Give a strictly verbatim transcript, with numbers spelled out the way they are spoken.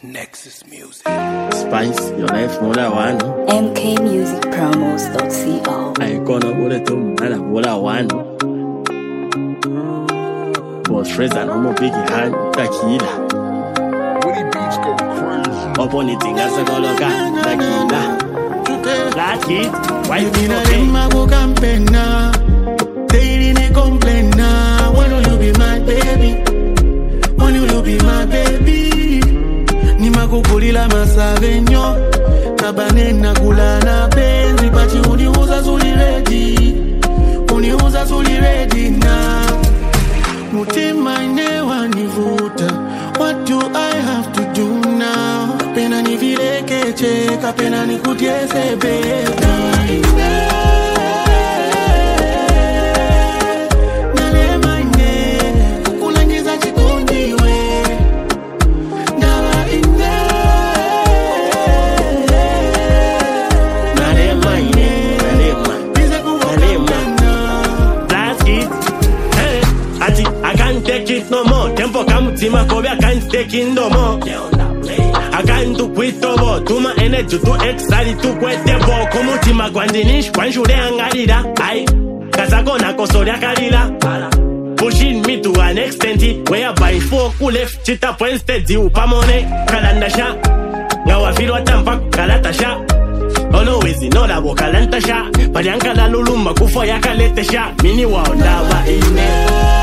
Nexus Music. Spice, your life more than one. M K Music Promos dot co. I gonna put it on and I put a one. Boss friends and I'm a big hand, tequila. Woody Beats go crazy. Up on the thing as a gologa, tequila. Last hit, why you mean I go campena. Daily ne complaina. When will you be my baby? When will you be my baby? Ni makukulila masavenyo. Kabanena kulana benzi. But you uniuza zuli ready. Uniuza zuli ready now. Mutima inewa nivuta. What do I have to do now? Pena ni vile keche. Kapena ni kutiese baby. Take it no more. Tempo kamutima kobe I can't take it no more. I can't do quit over. Tuma energy to excited to quit the ball. Kumutima gwandinish kwanjure angarira. Ai kazakona kosoria kalila. Pushing me to an extent whereby four left chita point steady upamone kalanda sha. Ngawa filo tampa kalata sha. Always know that wokalanta sha. Padianka la luluma kufo yakalete sha. Mini wa ndawa ine.